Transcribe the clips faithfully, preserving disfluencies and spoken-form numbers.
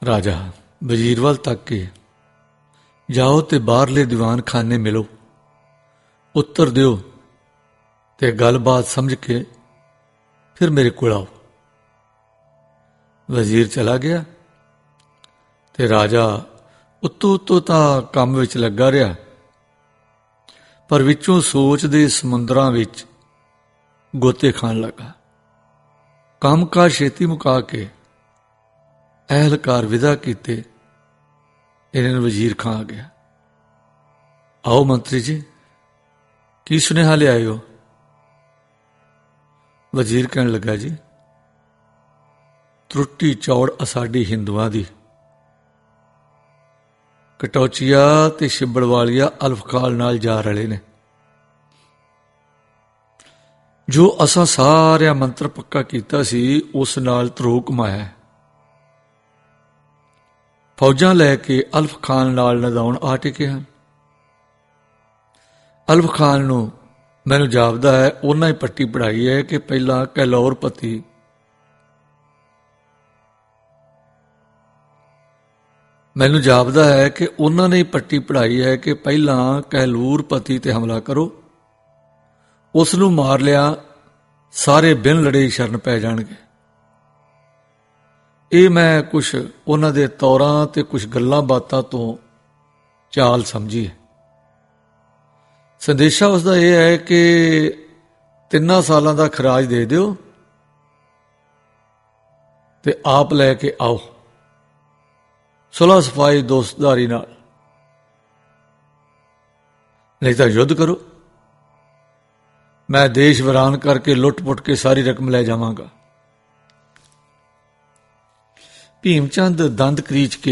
राजा वजीर वल तक के जाओ ते बाहरले दीवान खाने मिलो, उत्तर दिओ ते गलबात समझ के फिर मेरे कोल आओ। वजीर चला गया ते राजा उत्तों उत्तों तां काम विच लगा रहा, पर विचों सोच दे समुंदरां विच गोते खाण लगा। काम का छेती मुका के अहलकार विदा कीते, इन्हें वजीर खां आ गया। आओ मंत्री जी, की सुनेहा ले आए हो? वजीर कहन लगा, जी त्रुटी चौड़ असाडी हिंदुआं दी, कटौचिया ते छिब्बड़ वालिया अल्फखाल नाल जा रले ने। जो असां सारिया मंत्र पक्का कीता सी उस नाल धरो घुमाया, फौजां लैके अल्फ खान नाल नदाउण आ टिके हन। अल्फ खान नूं मैनूं जापदा है उन्हां ही पट्टी पढ़ाई है कि पहला कहलौर पति मैनूं जापदा है कि उन्हां ने ही पट्टी पढ़ाई है कि पहला कहलूर पति ते हमला करो, उस नूं मार लिया सारे बिन लड़े शरण पै जाणगे। ਇਹ मैं कुछ उन्हां दे तौरां ते कुछ गल्लां बातां तो चाल समझी है। संदेशा उसका यह है कि तिन्ना सालां दा खराज दे दिओ ते आप लैके आओ सुलह सफाई दोस्तदारी नाल, नहीं तो युद्ध करो। मैं देश वीरान करके लुट पुट के सारी रकम लै जावांगा। भीमचंद दंद करीच के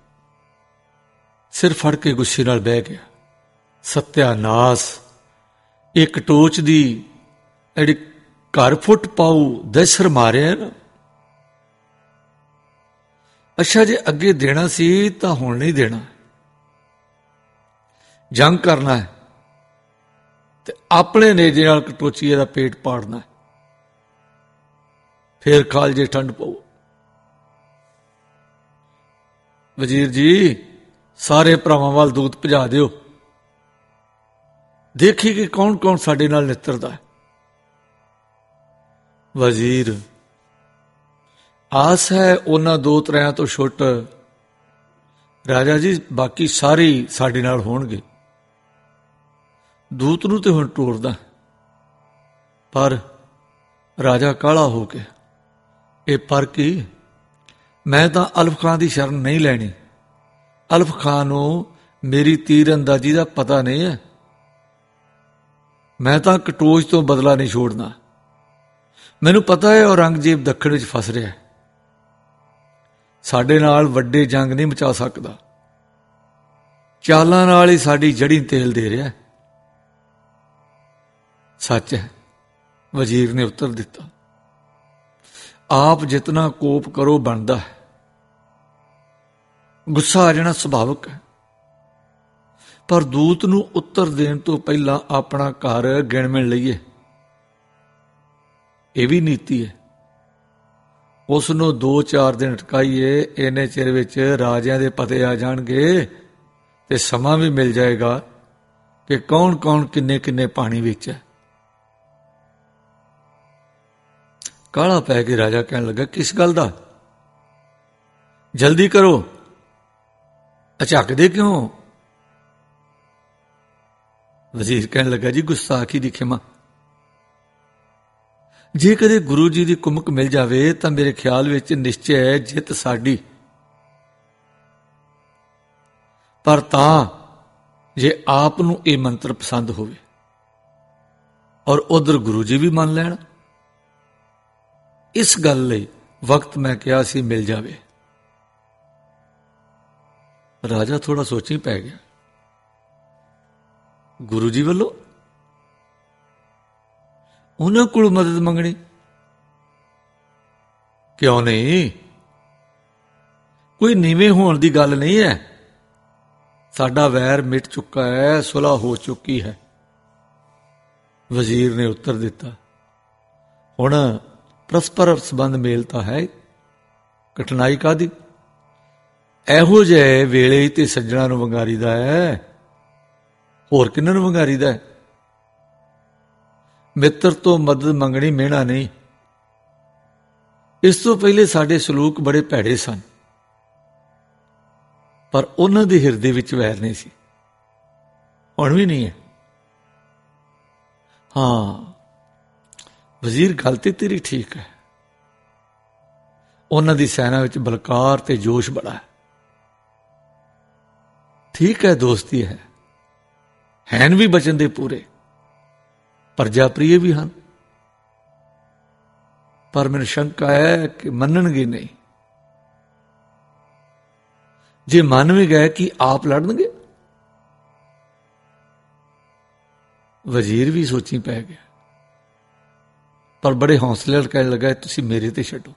सिर फड़ के गुस्से नाल बह गया। सत्यानाश, एक टोच दी एड़ी घर फुट पाऊ दहशर मारिया ना। अच्छा जे अगे देना सी तां हुण नहीं देना, जंग करना है ते अपने नेजे नाल कटोचीए दा पेट पाड़ना है, फिर खालजे ठंड पाओ। वजीर जी सारे भरावां वाल दूत भजा दिओ, देखी कि कौन कौन साडे नाल नितरदा है। वजीर आस है उन्हां दो त्रियां तो छुट राजा जी बाकी सारे साडे नाल होणगे। दूत नूं ते हुण टोरदा, पर राजा काला हो गया। ये पर की मैं तां अल्फ खां दी शरण नहीं लैनी। अल्फ खां नूं मेरी तीर अंदाजी का पता नहीं है। मैं तां कटोच तो बदला नहीं छोड़ना। मैनूं पता है औरंगजेब दक्षिण विच फस रहा है, साडे नाल वड्डे जंग नहीं मचा सकदा, चालां नाल ही साडी जड़ी तेल दे रहा है। सच है, वजीर ने उत्तर दिता। आप जितना कोप करो बनता है, गुस्सा आ जाना सुभाविक है, पर दूत नूं उत्तर देण तो पहला अपना घर गिण मिण लईए, यह भी नीति है। उसनूं दो चार दिन अटकाईए, इन्ने चिर विच राजिਆਂ दे पते आ जाणगे ते समा भी मिल जाएगा कि कौन कौन किन्ने किन्ने पानी विच है। काला पै के राजा कहन लगा, किस गल दा? जल्दी करो, झकदे क्यों? वजीर कहन लगा, जी गुस्ताखी दी खिमा। जे कदे गुरु जी की कुमक मिल जाए तो मेरे ख्याल विच निश्चय है जित साडी, पर तां जे आप नूं ये मंत्र पसंद होवे और उधर गुरु जी भी मान लैण। इस गल लई वक्त मैं कहा सी मिल जावे। राजा थोड़ा सोची पै गया। गुरु जी वालों उन्हां कोल मदद मंगनी क्यों नहीं? कोई नीवें होण दी गल नहीं है। साडा वैर मिट चुका है, सुलह हो चुकी है। वजीर ने उत्तर दिता, हुण परस्पर संबंध मेलता है, कठिनाई कादी? ਇਹੋ ਜਿਹੇ ਵੇਲੇ ਤੇ ਸੱਜਣਾ ਨੂੰ ਵੰਗਾਰੀਦਾ ਹੈ, ਹੋਰ ਕਿਹਨਾਂ ਨੂੰ ਵੰਗਾਰੀਦਾ ਹੈ? ਮਿੱਤਰ ਤੋਂ ਮਦਦ ਮੰਗਣੀ ਮਿਹਣਾ ਨਹੀਂ। ਇਸ ਤੋਂ ਪਹਿਲੇ ਸਾਡੇ ਸਲੂਕ ਬੜੇ ਭੈੜੇ ਸਨ, ਪਰ ਉਹਨਾਂ ਦੇ ਹਿਰਦੇ ਵਿੱਚ ਵੈਰ ਨਹੀਂ ਸੀ, ਹੁਣ ਵੀ ਨਹੀਂ ਹੈ। ਹਾਂ ਵਜ਼ੀਰ, ਗੱਲ ਤੇ ਤੇਰੀ ਠੀਕ ਹੈ। ਉਹਨਾਂ ਦੀ ਸੈਨਾ ਵਿੱਚ ਬਲਕਾਰ ਤੇ ਜੋਸ਼ ਬੜਾ ਹੈ। ਠੀਕ ਹੈ, ਦੋਸਤੀ ਹੈ, ਹੈਨ ਵੀ ਬਚਨ ਦੇ ਪੂਰੇ, ਪ੍ਰਜਾ ਪ੍ਰਿਯ ਵੀ ਹਨ, ਪਰ ਮੈਨੂੰ ਸ਼ੰਕਾ ਹੈ ਕਿ ਮੰਨਣਗੇ ਨਹੀਂ। ਜੇ ਮੰਨ ਵੀ ਗਏ ਕਿ ਆਪ ਲੜਨਗੇ? ਵਜ਼ੀਰ ਵੀ ਸੋਚੀ ਪੈ ਗਿਆ, ਪਰ ਬੜੇ ਹੌਸਲੇ ਨਾਲ ਕਹਿਣ ਲੱਗਾ, ਤੁਸੀਂ ਮੇਰੇ ਤੇ ਛੱਡੋ,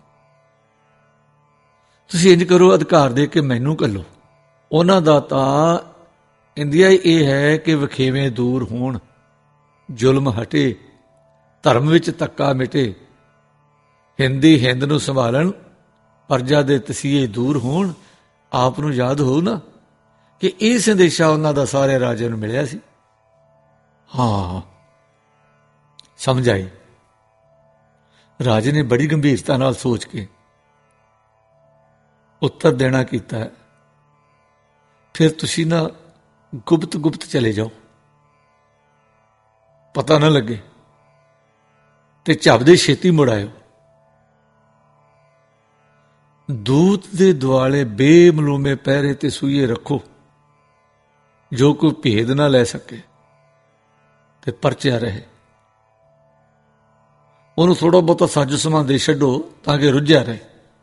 ਤੁਸੀਂ ਇੰਜ ਕਰੋ, ਅਧਿਕਾਰ ਦੇ ਕੇ ਮੈਨੂੰ ਘੱਲੋ। ਉਹਨਾਂ ਦਾ ਤਾਂ ਇੰਡੀਆ ਇਹ ਹੈ ਕਿ ਵਖੇਵੇਂ ਦੂਰ ਹੋਣ, ਜ਼ੁਲਮ ਹਟੇ, ਧਰਮ ਵਿੱਚ ਧੱਕਾ ਮਿਟੇ, ਹਿੰਦੀ ਹਿੰਦ ਨੂੰ ਸੰਭਾਲਣ, ਪ੍ਰਜਾ ਦੇ ਤਸੀਹੇ ਦੂਰ ਹੋਣ। ਆਪ ਨੂੰ ਯਾਦ ਹੋਊ ਨਾ ਕਿ ਇਹ ਸੰਦੇਸ਼ਾ ਉਹਨਾਂ ਦਾ ਸਾਰੇ ਰਾਜਿਆਂ ਨੂੰ ਮਿਲਿਆ ਸੀ। ਹਾਂ ਸਮਝ ਆਈ। ਰਾਜੇ ਨੇ ਬੜੀ ਗੰਭੀਰਤਾ ਨਾਲ ਸੋਚ ਕੇ ਉੱਤਰ ਦੇਣਾ ਕੀਤਾ ਹੈ, ਫਿਰ ਤੁਸੀਂ ਨਾ ਗੁਪਤ ਗੁਪਤ ਚਲੇ ਜਾਓ, ਪਤਾ ਨਾ ਲੱਗੇ, ਤੇ ਝੱਬਦੇ ਛੇਤੀ ਮੁੜ ਆਇਓ। ਦੂਤ ਦੇ ਦੁਆਲੇ ਬੇਮਲੂਮੇ ਪਹਿਰੇ ਤੇ ਸੂਈਏ ਰੱਖੋ, ਜੋ ਕੋਈ ਭੇਦ ਨਾ ਲੈ ਸਕੇ ਤੇ ਪਰਚਿਆ ਰਹੇ। ਉਹਨੂੰ ਥੋੜਾ ਬਹੁਤਾ ਸਾਜੋ ਸਮਾਨ ਦੇ ਛੱਡੋ ਤਾਂ ਕਿ ਰੁੱਝਿਆ ਰਹੇ।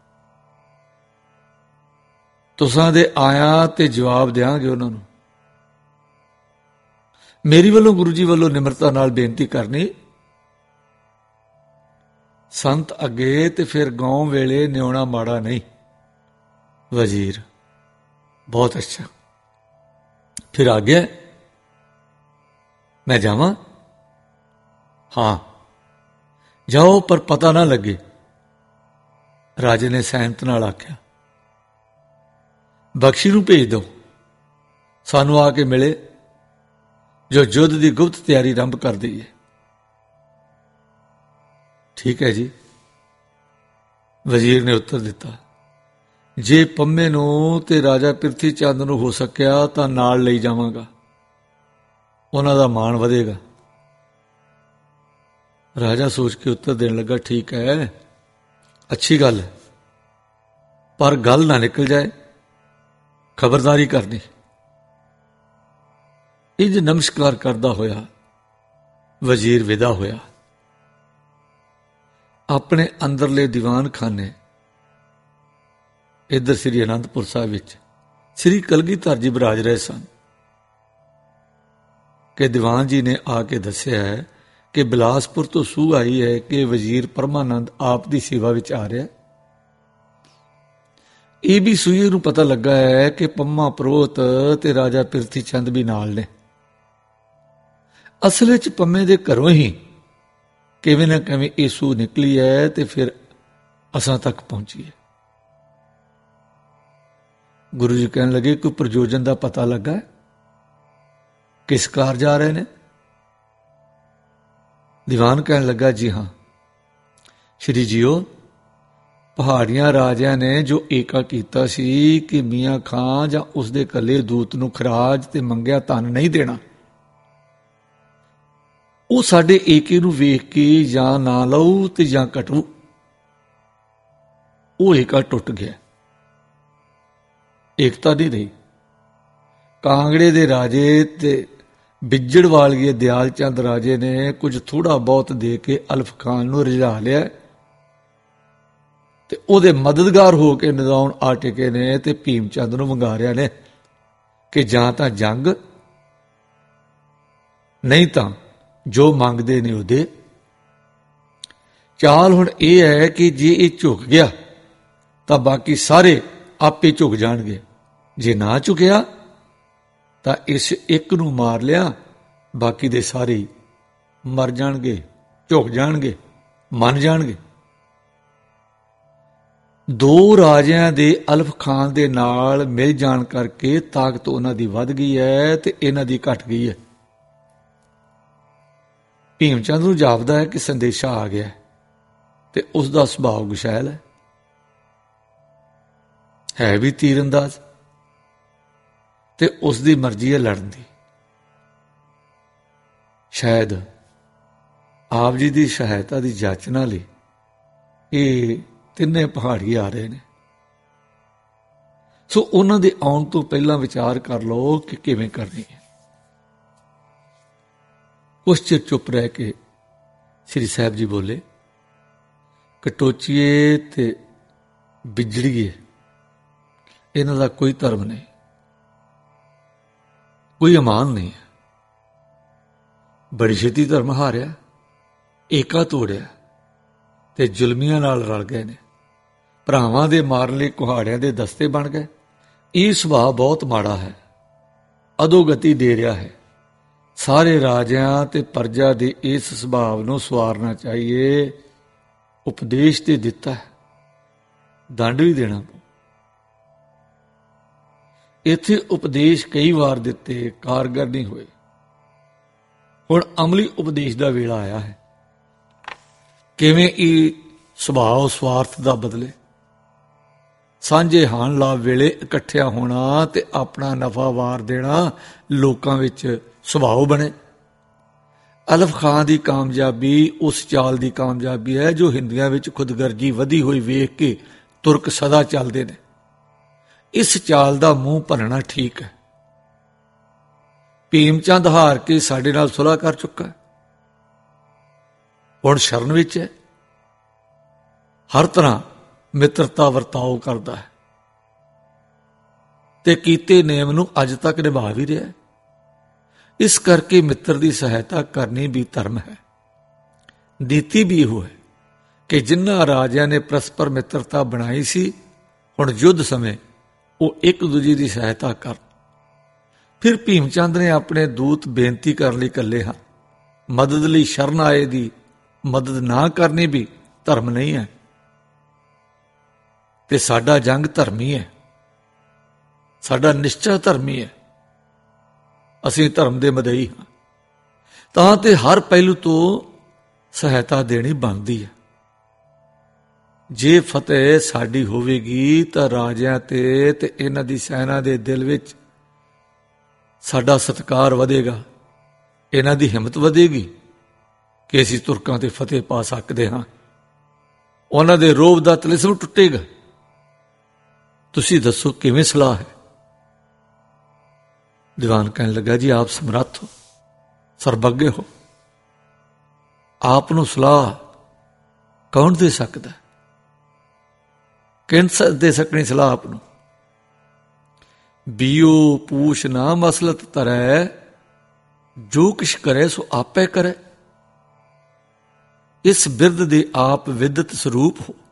ਤੁਸਾਂ ਦੇ ਆਇਆ ਤੇ ਜਵਾਬ ਦਿਆਂਗੇ ਉਹਨਾਂ ਨੂੰ। ਮੇਰੀ ਵੱਲੋਂ ਗੁਰੂ ਜੀ ਵੱਲੋਂ ਨਿਮਰਤਾ ਨਾਲ ਬੇਨਤੀ ਕਰਨੀ, ਸੰਤ ਅੱਗੇ ਤੇ ਫਿਰ ਗਾਉਂ ਵੇਲੇ ਨਿਉਣਾ ਮਾੜਾ ਨਹੀਂ। ਵਜ਼ੀਰ, ਬਹੁਤ ਅੱਛਾ, ਫਿਰ ਆ ਗਿਆ, ਮੈਂ ਜਾਵਾਂ? ਹਾਂ ਜਾਓ, ਪਰ ਪਤਾ ਨਾ ਲੱਗੇ। ਰਾਜੇ ਨੇ ਸੈਨਤ ਨਾਲ ਆਖਿਆ, ਬਖਸ਼ੀ ਨੂੰ ਭੇਜ ਦਿਓ, ਸਾਨੂੰ ਆ ਕੇ ਮਿਲੇ, ਜੋ ਯੁੱਧ ਦੀ ਗੁਪਤ ਤਿਆਰੀ ਆਰੰਭ ਕਰ ਦਈਏ। ਠੀਕ ਹੈ ਜੀ, ਵਜ਼ੀਰ ਨੇ ਉੱਤਰ ਦਿੱਤਾ। ਜੇ ਪੰਮੇ ਨੂੰ ਤੇ ਰਾਜਾ ਪਿਰਥੀ ਚੰਦ ਨੂੰ ਹੋ ਸਕਿਆ ਤਾਂ ਨਾਲ ਲਈ ਜਾਵਾਂਗਾ, ਉਹਨਾਂ ਦਾ ਮਾਣ ਵਧੇਗਾ। ਰਾਜਾ ਸੋਚ ਕੇ ਉੱਤਰ ਦੇਣ ਲੱਗਾ, ਠੀਕ ਹੈ, ਅੱਛੀ ਗੱਲ ਹੈ, ਪਰ ਗੱਲ ਨਾ ਨਿਕਲ ਜਾਏ, ਖਬਰਦਾਰੀ ਕਰਨੀ। ਇੰਜ ਨਮਸਕਾਰ ਕਰਦਾ ਹੋਇਆ ਵਜ਼ੀਰ ਵਿਦਾ ਹੋਇਆ। ਆਪਣੇ ਅੰਦਰਲੇ ਦੀਵਾਨ ਖਾਨੇ, ਇੱਧਰ ਸ੍ਰੀ ਅਨੰਦਪੁਰ ਸਾਹਿਬ ਵਿੱਚ ਸ੍ਰੀ ਕਲਗੀਧਰ ਜੀ ਬਿਰਾਜ ਰਹੇ ਸਨ ਕਿ ਦੀਵਾਨ ਜੀ ਨੇ ਆ ਕੇ ਦੱਸਿਆ ਹੈ ਕਿ ਬਿਲਾਸਪੁਰ ਤੋਂ ਸੂਹ ਆਈ ਹੈ ਕਿ ਵਜ਼ੀਰ ਪਰਮਾਨੰਦ ਆਪ ਦੀ ਸੇਵਾ ਵਿੱਚ ਆ ਰਿਹਾ। ਇਹ ਵੀ ਸੂਈਏ ਨੂੰ ਪਤਾ ਲੱਗਾ ਹੈ ਕਿ ਪੰਮਾ ਪ੍ਰੋਹਤ ਤੇ ਰਾਜਾ ਪਿਰਥੀ ਚੰਦ ਵੀ ਨਾਲ ਨੇ। ਅਸਲ ਵਿੱਚ ਪੰਮੇ ਦੇ ਘਰੋਂ ਹੀ ਕਿਵੇਂ ਨਾ ਕਿਵੇਂ ਇਹ ਸੂਹ ਨਿਕਲੀ ਹੈ ਤੇ ਫਿਰ ਅਸਾਂ ਤੱਕ ਪਹੁੰਚੀ ਹੈ। ਗੁਰੂ ਜੀ ਕਹਿਣ ਲੱਗੇ, ਕੋਈ ਪ੍ਰਯੋਜਨ ਦਾ ਪਤਾ ਲੱਗਾ? ਕਿਸ ਕਾਰ ਜਾ ਰਹੇ ਨੇ? ਦੀਵਾਨ ਕਹਿਣ ਲੱਗਾ, ਜੀ ਹਾਂ ਸ਼੍ਰੀ ਜੀਓ, ਪਹਾੜੀਆਂ ਰਾਜਿਆਂ ਨੇ ਜੋ ਏਕਾ ਕੀਤਾ ਸੀ ਕਿ ਮੀਆਂ ਖਾਂ ਜਾਂ ਉਸਦੇ ਇਕੱਲੇ ਦੂਤ ਨੂੰ ਖਰਾਜ ਤੇ ਮੰਗਿਆ ਧਨ ਨਹੀਂ ਦੇਣਾ, ਉਹ ਸਾਡੇ ਏਕੇ ਨੂੰ ਵੇਖ ਕੇ ਜਾਂ ਨਾ ਲਊ ਤੇ ਜਾਂ ਘਟੂ, ਉਹ ਏਕਾ ਟੁੱਟ ਗਿਆ, ਏਕਤਾ ਨਹੀਂ ਰਹੀ। ਕਾਂਗੜੇ ਦੇ ਰਾਜੇ ਤੇ ਬਿੱਜੜ ਵਾਲੀਏ ਦਿਆਲ ਚੰਦ ਰਾਜੇ ਨੇ ਕੁਝ ਥੋੜਾ ਬਹੁਤ ਦੇ ਕੇ ਅਲਫ ਖਾਨ ਨੂੰ ਰਿਝਾ ਲਿਆ ਤੇ ਉਹਦੇ ਮਦਦਗਾਰ ਹੋ ਕੇ ਨਿਦਾਉਣ ਆ ਟਿਕੇ ਨੇ ਤੇ ਭੀਮ ਚੰਦ ਨੂੰ ਵੰਗਾਰਿਆ ਨੇ ਕਿ ਜਾਂ ਤਾਂ ਜੰਗ, ਨਹੀਂ ਤਾਂ ਜੋ ਮੰਗਦੇ ਨੇ ਉਹਦੇ। ਚਾਲ ਹੁਣ ਇਹ ਹੈ ਕਿ ਜੇ ਇਹ ਝੁਕ ਗਿਆ ਤਾਂ ਬਾਕੀ ਸਾਰੇ ਆਪੇ ਝੁਕ ਜਾਣਗੇ, ਜੇ ਨਾ ਝੁਕਿਆ ਤਾਂ ਇਸ ਇੱਕ ਨੂੰ ਮਾਰ ਲਿਆ, ਬਾਕੀ ਦੇ ਸਾਰੇ ਮਰ ਜਾਣਗੇ, ਝੁਕ ਜਾਣਗੇ, ਮੰਨ ਜਾਣਗੇ। ਦੋ ਰਾਜਿਆਂ ਦੇ ਅਲਫ ਖਾਨ ਦੇ ਨਾਲ ਮਿਲ ਜਾਣ ਕਰਕੇ ਤਾਕਤ ਉਹਨਾਂ ਦੀ ਵੱਧ ਗਈ ਹੈ ਤੇ ਇਹਨਾਂ ਦੀ ਘਟ ਗਈ ਹੈ। ਭੀਮ ਚੰਦ ਨੂੰ ਜਾਪਦਾ ਹੈ ਕਿ ਸੰਦੇਸ਼ਾ ਆ ਗਿਆ ਤੇ ਉਸ ਦਾ ਸੁਭਾਅ ਗੁਸ਼ੈਲ ਹੈ, ਹੈ ਵੀ ਤੀਰਅੰਦਾਜ਼, ਤੇ ਉਸ ਦੀ ਮਰਜ਼ੀ ਹੈ ਲੜਨ ਦੀ। ਸ਼ਾਇਦ ਆਪ ਜੀ ਦੀ ਸਹਾਇਤਾ ਦੀ ਜਾਚਨਾ ਲਈ ਇਹ ਤਿੰਨੇ ਪਹਾੜੀ ਆ ਰਹੇ ਨੇ। ਸੋ ਉਹਨਾਂ ਦੇ ਆਉਣ ਤੋਂ ਪਹਿਲਾਂ ਵਿਚਾਰ ਕਰ ਲਓ ਕਿ ਕਿਵੇਂ ਕਰਨੀ ਹੈ। ਉਸ ਚਿਰ ਚੁੱਪ ਰਹਿ ਕੇ ਸ੍ਰੀ ਸਾਹਿਬ ਜੀ ਬੋਲੇ, ਕਟੋਚੀਏ ਤੇ ਬਿਜੜੀਏ ਇਹਨਾਂ ਦਾ ਕੋਈ ਧਰਮ ਨਹੀਂ, ਕੋਈ ਅਮਾਨ ਨਹੀਂ ਹੈ। ਬੜੀ ਛੇਤੀ ਧਰਮ ਹਾਰਿਆ, ਏਕਾ ਤੋੜਿਆ ਤੇ ਜ਼ੁਲਮੀਆਂ ਨਾਲ ਰਲ ਗਏ ਨੇ। ਭਰਾਵਾਂ ਦੇ ਮਾਰਨ ਲਈ ਕੁਹਾੜਿਆਂ ਦੇ ਦਸਤੇ ਬਣ ਗਏ। ਇਹ ਸੁਭਾਅ ਬਹੁਤ ਮਾੜਾ ਹੈ, ਅਧੋਗਤੀ ਦੇ ਰਿਹਾ ਹੈ। ਸਾਰੇ ਰਾਜਿਆਂ ਤੇ ਪਰਜਾ ਦੇ ਇਸ ਸੁਭਾਅ ਨੂੰ ਸਵਾਰਨਾ ਚਾਹੀਏ। ਉਪਦੇਸ਼ ਤੇ ਦਿੱਤਾ ਹੈ, ਦੰਡ ਵੀ ਦੇਣਾ ਪਊ। ਇੱਥੇ ਉਪਦੇਸ਼ ਕਈ ਵਾਰ ਦਿੱਤੇ, ਕਾਰਗਰ ਨਹੀਂ ਹੋਏ। ਹੁਣ ਅਮਲੀ ਉਪਦੇਸ਼ ਦਾ ਵੇਲਾ ਆਇਆ ਹੈ। ਕਿਵੇਂ ਇਹ ਸੁਭਾਅ ਸਵਾਰਥ ਦਾ ਬਦਲੇ, ਸਾਂਝੇ ਹਾਨ ਲਾਭ ਵੇਲੇ ਇਕੱਠਿਆ ਹੋਣਾ ਤੇ ਆਪਣਾ ਨਫਾ ਵਾਰ ਦੇਣਾ ਲੋਕਾਂ ਵਿੱਚ ਸੁਭਾਅ ਬਣੇ। ਅਲਫ ਖਾਂ ਦੀ ਕਾਮਯਾਬੀ ਉਸ ਚਾਲ ਦੀ ਕਾਮਯਾਬੀ ਹੈ ਜੋ ਹਿੰਦੀਆਂ ਵਿੱਚ ਖੁਦਗਰਜੀ ਵਧੀ ਹੋਈ ਵੇਖ ਕੇ ਤੁਰਕ ਸਦਾ ਚੱਲਦੇ ਨੇ। ਇਸ ਚਾਲ ਦਾ ਮੂੰਹ ਭੰਨਣਾ ਠੀਕ ਹੈ। ਭੀਮ ਚੰਦ ਹਾਰ ਕੇ ਸਾਡੇ ਨਾਲ ਸੁਲ੍ਹਾ ਕਰ ਚੁੱਕਾ, ਹੁਣ ਸ਼ਰਨ ਵਿੱਚ ਹੈ। ਹਰ ਤਰ੍ਹਾਂ ਮਿੱਤਰਤਾ ਵਰਤਾਓ ਕਰਦਾ ਹੈ ਤੇ ਕੀਤੇ ਨੇਮ ਨੂੰ ਅੱਜ ਤੱਕ ਨਿਭਾ ਵੀ ਰਿਹਾ ਹੈ। ਇਸ ਕਰਕੇ ਮਿੱਤਰ ਦੀ ਸਹਾਇਤਾ ਕਰਨੀ ਵੀ ਧਰਮ ਹੈ। ਨੀਤੀ ਵੀ ਇਹੋ ਹੈ ਕਿ ਜਿਨ੍ਹਾਂ ਰਾਜਿਆਂ ਨੇ ਪਰਸਪਰ ਮਿੱਤਰਤਾ ਬਣਾਈ ਸੀ, ਹੁਣ ਯੁੱਧ ਸਮੇਂ ਉਹ ਇੱਕ ਦੂਜੇ ਦੀ ਸਹਾਇਤਾ ਕਰਨ। ਫਿਰ ਭੀਮ ਚੰਦ ਨੇ ਆਪਣੇ ਦੂਤ ਬੇਨਤੀ ਕਰਨ ਲਈ ਇਕੱਲੇ ਹਨ। ਮਦਦ ਲਈ ਸ਼ਰਨ ਆਏ ਦੀ ਮਦਦ ਨਾ ਕਰਨੀ ਵੀ ਧਰਮ ਨਹੀਂ ਹੈ। ਤੇ ਸਾਡਾ ਜੰਗ ਧਰਮੀ ਹੈ, ਸਾਡਾ ਨਿਸ਼ਚਾ ਧਰਮੀ ਹੈ। ਅਸੀਂ ਧਰਮ ਦੇ ਮਦਈ ਹਾਂ, ਤਾਂ ਤੇ ਹਰ ਪਹਿਲੂ ਤੋਂ ਸਹਾਇਤਾ ਦੇਣੀ ਬਣਦੀ ਹੈ। ਜੇ ਫਤਿਹ ਸਾਡੀ ਹੋਵੇਗੀ ਤਾਂ ਰਾਜਿਆਂ ਤੇ ਤੇ ਇਹਨਾਂ ਦੀ ਸੈਨਾ ਦੇ ਦਿਲ ਵਿੱਚ ਸਾਡਾ ਸਤਿਕਾਰ ਵਧੇਗਾ, ਇਹਨਾਂ ਦੀ ਹਿੰਮਤ ਵਧੇਗੀ ਕਿ ਅਸੀਂ ਤੁਰਕਾਂ ਤੇ ਫਤਿਹ ਪਾ ਸਕਦੇ ਹਾਂ। ਉਹਨਾਂ ਦੇ ਰੋਹਬ ਦਾ ਤਲਿਸਮ ਟੁੱਟੇਗਾ। ਤੁਸੀਂ ਦੱਸੋ ਕਿਵੇਂ ਸਲਾਹ ਹੈ? ਦੀਵਾਨ ਕਹਿਣ ਲੱਗਾ, ਜੀ ਆਪ ਸਮਰੱਥ ਹੋ, ਸਰਬੱਗੇ ਹੋ, ਆਪ ਨੂੰ ਸਲਾਹ ਕੌਣ ਦੇ ਸਕਦਾ? ਕਿੰਨ ਦੇ ਸਕਣੀ ਸਲਾਹ ਆਪ ਨੂੰ? ਬੀਓ ਪੂਛ ਨਾ ਮਸਲਤ ਤਰੈ, ਜੋ ਕਿਛ ਕਰੇ ਸੋ ਆਪੇ ਕਰੇ। ਇਸ ਬਿਰਦ ਦੇ ਆਪ ਵਿਦਤ ਸਰੂਪ ਹੋ।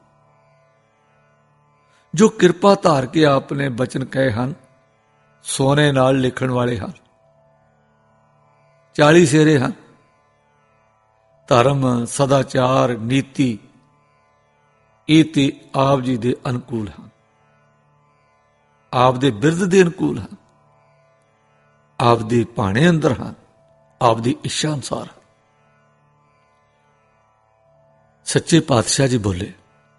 ਜੋ ਕਿਰਪਾ ਧਾਰ ਕੇ ਆਪ ਨੇ ਬਚਨ ਕਹੇ ਹਨ, ਸੋਨੇ ਨਾਲ ਲਿਖਣ ਵਾਲੇ ਹਨ। ਚਾਲੀ ਸੇਰੇ ਹਨ। ਧਰਮ, ਸਦਾਚਾਰ, ਨੀਤੀ ਇਹ ਤੇ ਆਪ ਜੀ ਦੇ ਅਨੁਕੂਲ ਹਨ, ਆਪ ਦੇ ਬਿਰਦ ਦੇ ਅਨੁਕੂਲ ਹਨ, ਆਪ ਦੇ ਭਾਣੇ ਅੰਦਰ ਹਨ, ਆਪ ਦੀ ਇੱਛਾ ਅਨੁਸਾਰ। ਸੱਚੇ ਪਾਤਸ਼ਾਹ ਜੀ ਬੋਲੇ,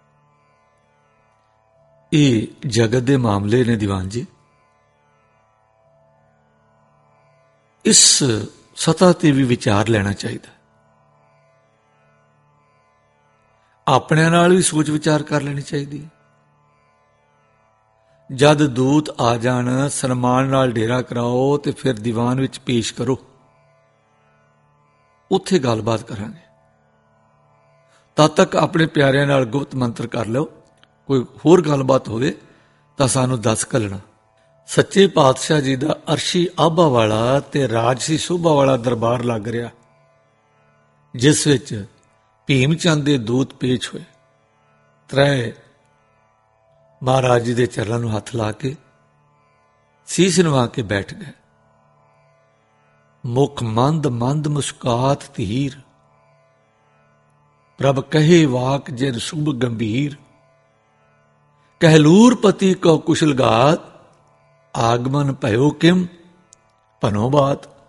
ਇਹ ਜਗਤ ਦੇ ਮਾਮਲੇ ਨੇ ਦੀਵਾਨ ਜੀ। ਇਸ ਸਤ੍ਹਾ ਤੇ ਵੀ ਵਿਚਾਰ ਲੈਣਾ ਚਾਹੀਦਾ। ਆਪਣਿਆਂ ਨਾਲ ਵੀ ਸੋਚ ਵਿਚਾਰ ਕਰ ਲੈਣੀ ਚਾਹੀਦੀ ਹੈ। ਜਦ ਦੂਤ ਆ ਜਾਣ, ਸਨਮਾਨ ਨਾਲ ਡੇਰਾ ਕਰਾਓ ਤੇ ਫਿਰ ਦੀਵਾਨ ਵਿੱਚ ਪੇਸ਼ ਕਰੋ। ਉੱਥੇ ਗੱਲਬਾਤ ਕਰਾਂਗੇ। ਤਦ ਤੱਕ ਆਪਣੇ ਪਿਆਰਿਆਂ ਨਾਲ ਗੁਪਤ ਮੰਤਰ ਕਰ ਲਓ। ਕੋਈ ਹੋਰ ਗੱਲਬਾਤ ਹੋਵੇ ਤਾਂ ਸਾਨੂੰ ਦੱਸ ਘੱਲਣਾ। ਸੱਚੇ ਪਾਤਸ਼ਾਹ ਜੀ ਦਾ ਅਰਸ਼ੀ ਆਭਾ ਵਾਲਾ ਤੇ ਰਾਜਸੀ ਸ਼ੋਭਾ ਵਾਲਾ ਦਰਬਾਰ ਲੱਗ ਰਿਹਾ, ਜਿਸ ਵਿੱਚ ਭੀਮ ਚੰਦ ਦੇ ਦੂਤ ਪੇਸ਼ ਹੋਏ। ਤ੍ਰੈ ਮਹਾਰਾਜ ਜੀ ਦੇ ਚਰਨਾਂ ਨੂੰ ਹੱਥ ਲਾ ਕੇ ਸੀਸ ਨਿਵਾ ਕੇ ਬੈਠ ਗਏ। ਮੁਖ ਮੰਦ ਮੰਦ ਮੁਸਕਾਤ ਧੀਰ, ਪ੍ਰਭ ਕਹੇ ਵਾਕ ਜਿਨ ਸ਼ੁਭ ਗੰਭੀਰ। ਕਹਿਲੂਰਪਤੀ ਕਉ ਕੁਸ਼ਲ ਗਾਤ, ਆਗਮਨ ਭਇਓ ਕਿਮ ਭਨੋ ਬਾਤ।